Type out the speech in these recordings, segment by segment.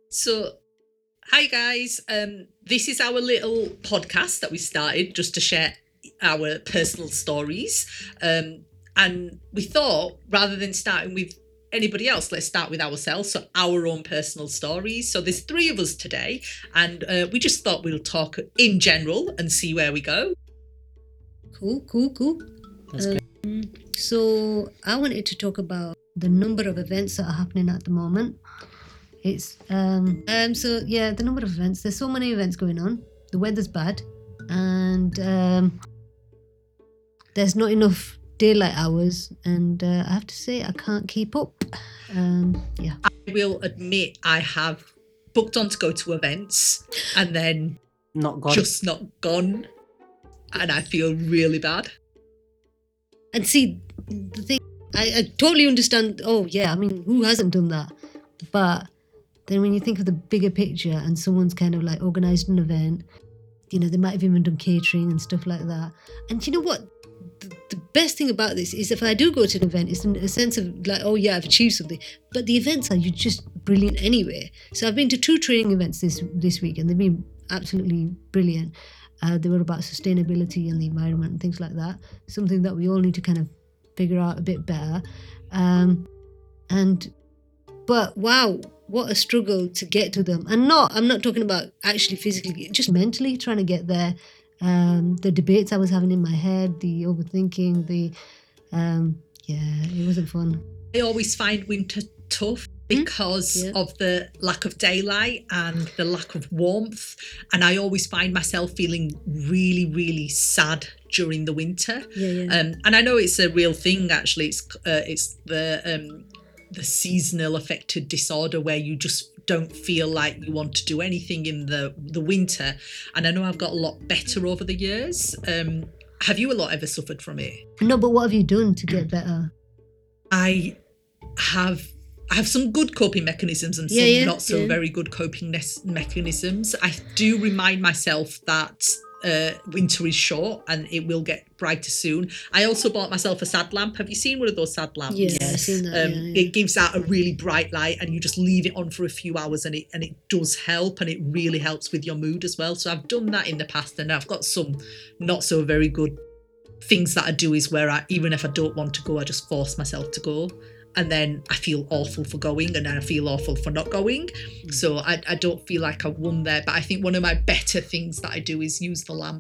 So, hi guys. This is our little podcast that we started just to share our personal stories. And we thought rather than starting with anybody else, let's start with ourselves. So, our own personal stories. So, there's three of us today, and we just thought we'll talk in general and see where we go. Cool. That's great. So I wanted to talk about the number of events that are happening at the moment. It's the number of events. There's so many events going on. The weather's bad, and there's not enough daylight hours. And I have to say, I can't keep up. I will admit I have booked on to go to events and then Not gone. just not gone, and I feel really bad. And see, the thing, I totally understand. Oh yeah, I mean, who hasn't done that? But then when you think of the bigger picture and someone's kind of like organised an event, you know, they might have even done catering and stuff like that. And you know what? The best thing about this is if I do go to an event, it's in a sense of like, oh yeah, I've achieved something. But the events are just brilliant anyway. So I've been to 2 training events this week, and they've been absolutely brilliant. They were about sustainability and the environment and things like that. Something that we all need to kind of figure out a bit better. But wow, what a struggle to get to them. And I'm not talking about actually physically, just mentally trying to get there. The debates I was having in my head, the overthinking, it wasn't fun. I always find winter tough because of the lack of daylight and the lack of warmth, and I always find myself feeling really, really sad during the winter. And I know it's a real thing. Actually, it's the seasonal affected disorder where you just don't feel like you want to do anything in the winter. And I know I've got a lot better over the years. Have you a lot ever suffered from it? No, but what have you done to get better? I have some good coping mechanisms and some not so very good coping mechanisms. I do remind myself that winter is short and it will get brighter soon. I also bought myself a sad lamp. Have you seen one of those sad lamps? Yes. I've seen that, It gives out a really bright light, and you just leave it on for a few hours, and it does help, and it really helps with your mood as well. So I've done that in the past, and I've got some not so very good things that I do is where even if I don't want to go, I just force myself to go. And then I feel awful for going, and then I feel awful for not going. So I don't feel like I won there. But I think one of my better things that I do is use the lamp.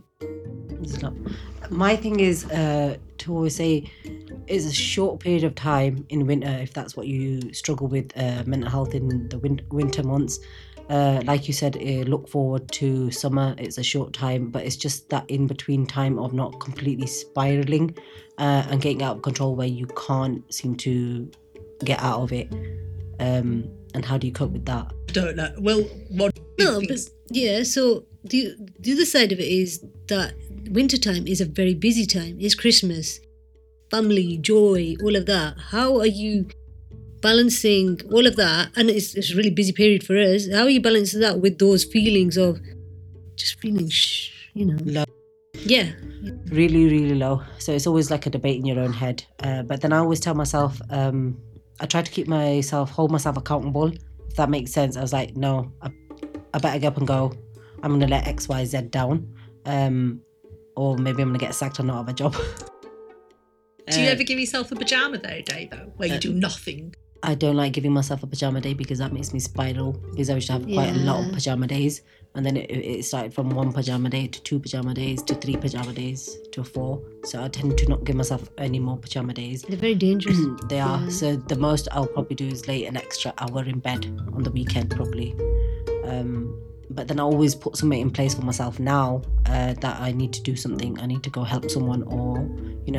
My thing is to always say it's a short period of time in winter, if that's what you struggle with mental health in the winter months. Like you said, look forward to summer. It's a short time, but it's just that in between time of not completely spiraling and getting out of control where you can't seem to get out of it. And how do you cope with that? I don't know. Well, what? No, but yeah. So the other side of it is that wintertime is a very busy time. It's Christmas, family, joy, all of that. How are you balancing all of that? And it's a really busy period for us. How are you balancing that with those feelings of just feeling, low? Yeah. Really, really low. So it's always like a debate in your own head. But then I always tell myself, I try to hold myself accountable, if that makes sense. I was like, no, I better get up and go. I'm going to let X, Y, Z down. Or maybe I'm going to get sacked or not have a job. Do you ever give yourself a pajama day though, where you do nothing? I don't like giving myself a pajama day because that makes me spiral, because I used to have quite a lot of pajama days, and then it started from 1 pajama day to 2 pajama days to 3 pajama days to 4. So I tend to not give myself any more pajama days. They're very dangerous. They are. So the most I'll probably do is lay an extra hour in bed on the weekend probably. But then I always put something in place for myself now that I need to do something. I need to go help someone, or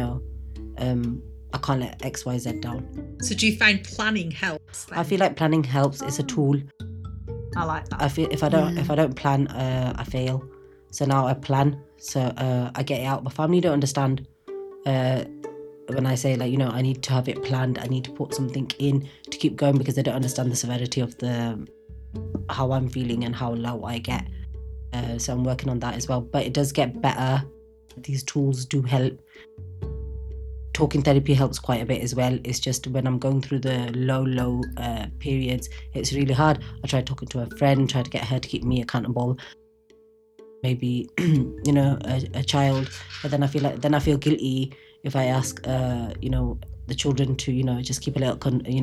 I can't let X, Y, Z down. So do you find planning helps then? I feel like planning helps. It's a tool. I like that. I feel if I don't plan, I fail. So now I plan. So I get it out. My family don't understand when I say I need to have it planned. I need to put something in to keep going, because they don't understand the severity of how I'm feeling and how low I get. So I'm working on that as well. But it does get better. These tools do help talking therapy helps quite a bit as well. It's just when I'm going through the low periods, it's really hard. I try talking to a friend, try to get her to keep me accountable. Maybe a child, but then I feel guilty if I ask the children to just keep a little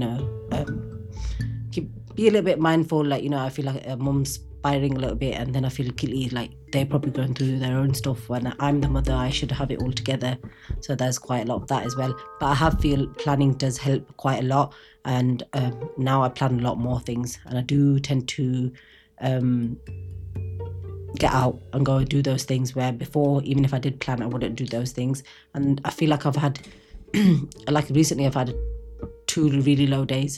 be a little bit mindful. I feel like a mum's spiraling a little bit, and then I feel guilty, like they're probably going through their own stuff. When I'm the mother, I should have it all together. So there's quite a lot of that as well. But I have feel planning does help quite a lot, and now I plan a lot more things, and I do tend to get out and go and do those things where before, even if I did plan, I wouldn't do those things. And I feel like I've had like recently I've had 2 really low days,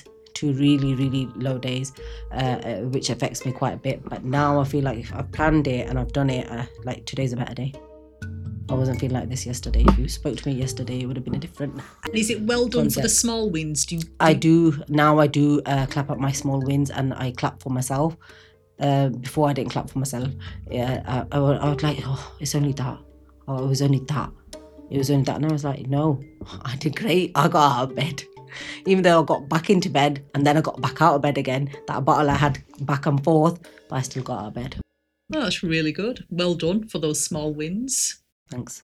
which affects me quite a bit. But now I feel like if I've planned it and I've done it, like today's a better day. I wasn't feeling like this yesterday. If you spoke to me yesterday, it would have been a different Is it well done concept. for the small wins? I do clap at my small wins, and I clap for myself. Before I didn't clap for myself. I was like, oh, it's only that. Oh, it was only that. And I was like, no, I did great. I got out of bed. Even though I got back into bed and then I got back out of bed again. That battle I had back and forth, but I still got out of bed. Oh, that's really good. Well done for those small wins. Thanks.